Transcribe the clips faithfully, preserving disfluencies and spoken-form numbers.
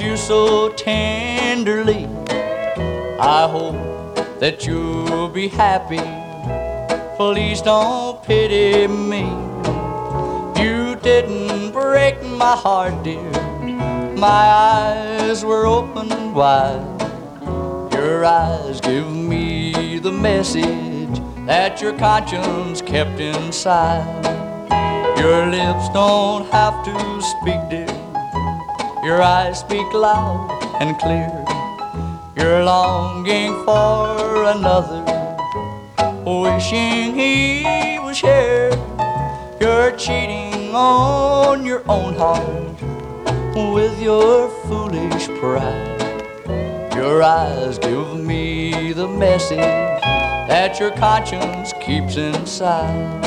you so tenderly. I hope that you'll be happy. Please don't pity me. You didn't break my heart, dear. My eyes were open wide. Your eyes give me the message that your conscience kept inside. Your lips don't have to speak, dear. Your eyes speak loud and clear. You're longing for another, wishing he was here. You're cheating on your own heart with your foolish pride. Your eyes give me the message that your conscience keeps inside.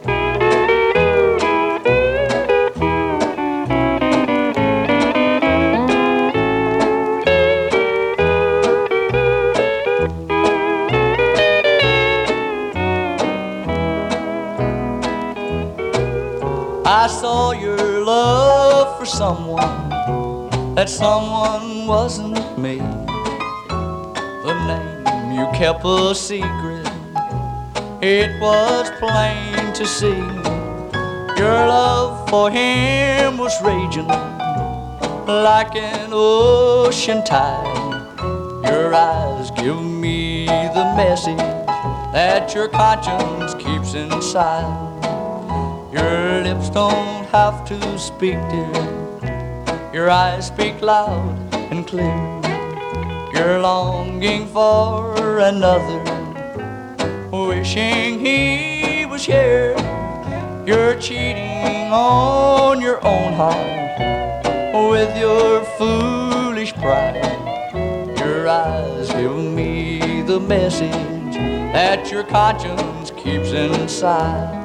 I saw your love for someone, that someone wasn't me. The name you kept a secret, it was plain to see. Your love for him was raging like an ocean tide. Your eyes give me the message that your conscience keeps inside. Your lips don't have to speak, dear. Your eyes speak loud and clear. You're longing for another, wishing he was here. You're cheating on your own heart with your foolish pride. Your eyes give me the message that your conscience keeps inside.